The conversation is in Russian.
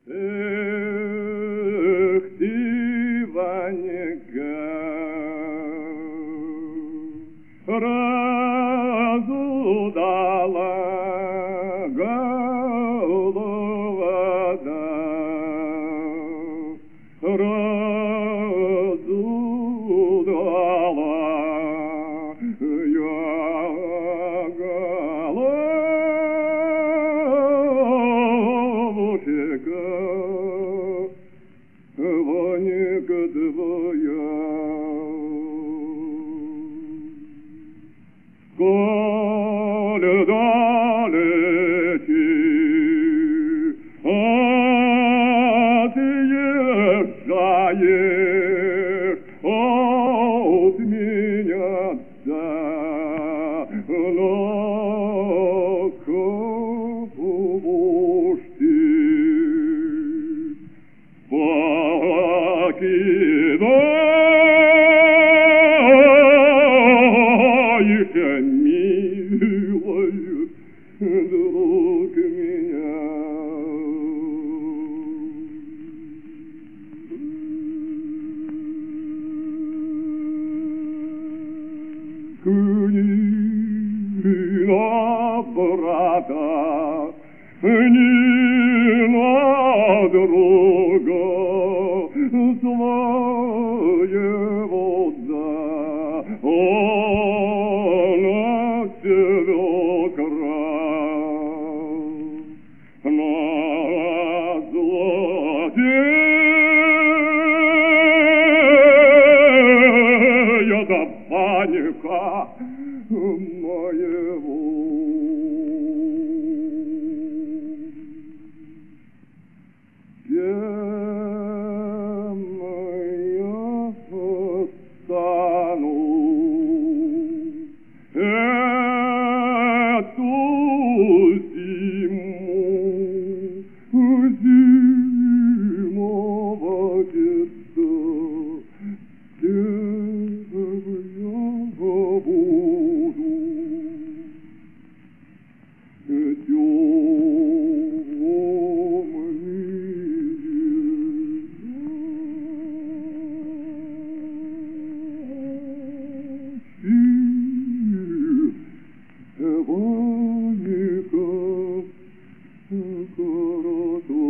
Эх ты, Ванька, разудала голова-да, разудала я головушка, Ванька твоя. Сколь далеки отъезжаешь от меня, да, но кого ж ты покидаешь, милая, друг меня? Ни на брата, ни на друга своего, да, он свекра. Злодея да Ванька моего. Кем я стану эту зимовать, кем я буду? Ванька, коротко.